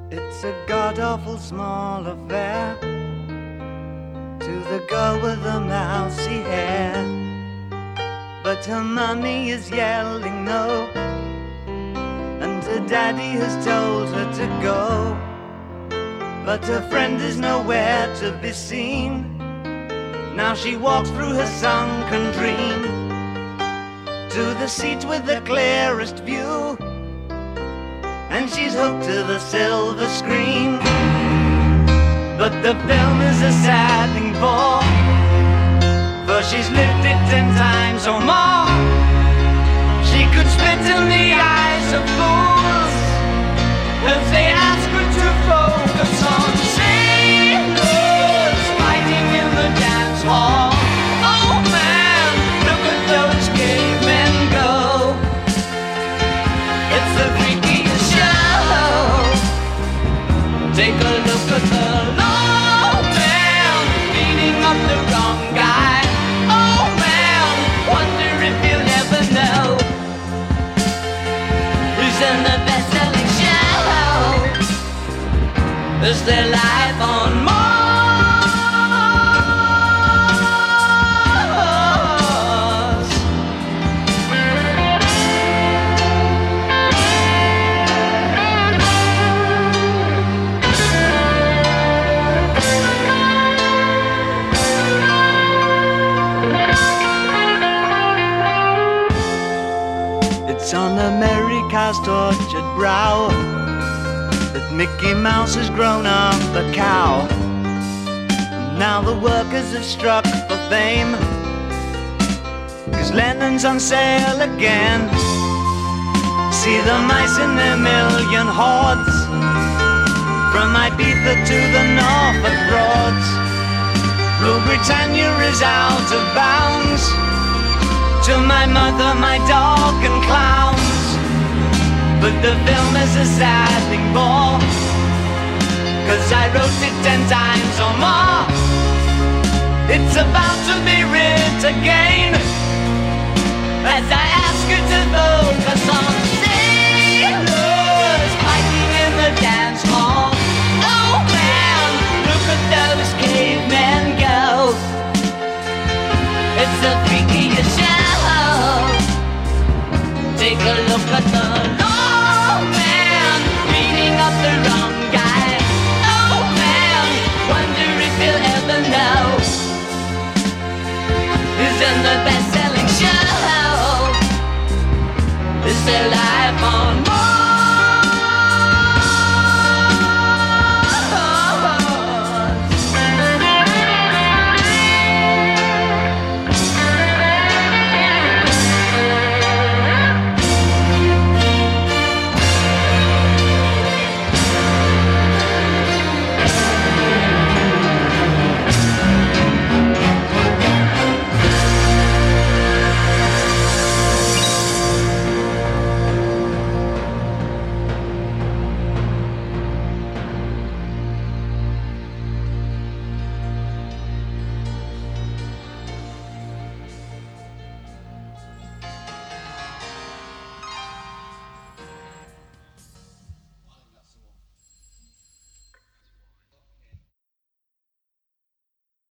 It's a god-awful small affair to the girl with the mousy hair, but her mummy is yelling no, and her daddy has told her to go, but her friend is nowhere to be seen. Now she walks through her sunken dream to the seat with the clearest view, and she's hooked to the silver screen. But the film is a sad thing for she's lived it 10 times or more. She could spit in the eyes of fools if they ask her to focus on sailors fighting in the dance hall. Oh man, look at those cavemen go. It's the freakiest show. Take a look at the low man beating up the wrong guy. Oh man, wonder if you'll ever know who's in the best-selling show. Is their life on Mars? It's on America's tortured brow that Mickey Mouse has grown up a cow. And now the workers have struck for fame, 'cause Lennon's on sale again. See the mice in their million hordes, from Ibiza to the Norfolk Broads. Rule Britannia is out of bounds, to my mother, my dog and clowns. But the film is a sad thing more, 'cause I wrote it 10 times or more. It's about to be writ again, as I ask you to focus on